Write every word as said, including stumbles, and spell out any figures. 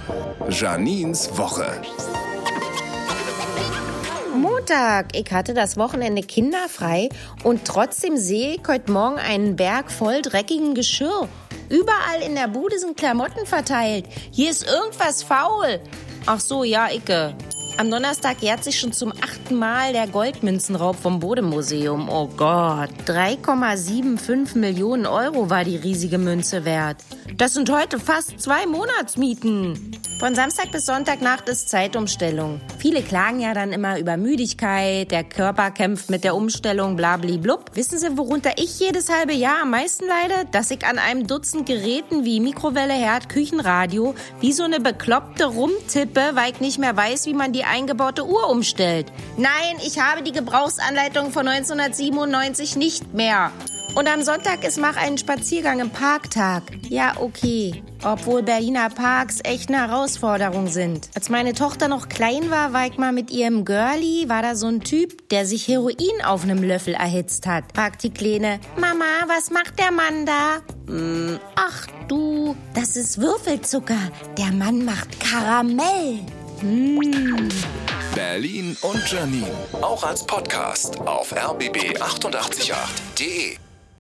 Janines Woche. Montag, ich hatte das Wochenende kinderfrei und trotzdem sehe ich heute Morgen einen Berg voll dreckigem Geschirr. Überall in der Bude sind Klamotten verteilt. Hier ist irgendwas faul. Ach so, ja, Icke. Am Donnerstag jährt sich schon zum achten Mal der Goldmünzenraub vom Bode-Museum. Oh Gott, drei Komma fünfundsiebzig Millionen Euro war die riesige Münze wert. Das sind heute fast zwei Monatsmieten. Von Samstag bis Sonntagnacht ist Zeitumstellung. Viele klagen ja dann immer über Müdigkeit, der Körper kämpft mit der Umstellung, blablablub. Wissen Sie, worunter ich jedes halbe Jahr am meisten leide? Dass ich an einem Dutzend Geräten wie Mikrowelle, Herd, Küchenradio wie so eine Bekloppte rumtippe, weil ich nicht mehr weiß, wie man die eingebaute Uhr umstellt. Nein, ich habe die Gebrauchsanleitung von neunzehnhundertsiebenundneunzig nicht mehr. Und am Sonntag ist mach einen Spaziergang im Parktag. Ja, okay. Obwohl Berliner Parks echt eine Herausforderung sind. Als meine Tochter noch klein war, war ich mal mit ihrem Girlie, war da so ein Typ, der sich Heroin auf einem Löffel erhitzt hat. Fragt die Kleine, Mama, was macht der Mann da? Hm, ach du, das ist Würfelzucker. Der Mann macht Karamell. Hm. Berlin und Janine, auch als Podcast auf r b b acht acht acht punkt de.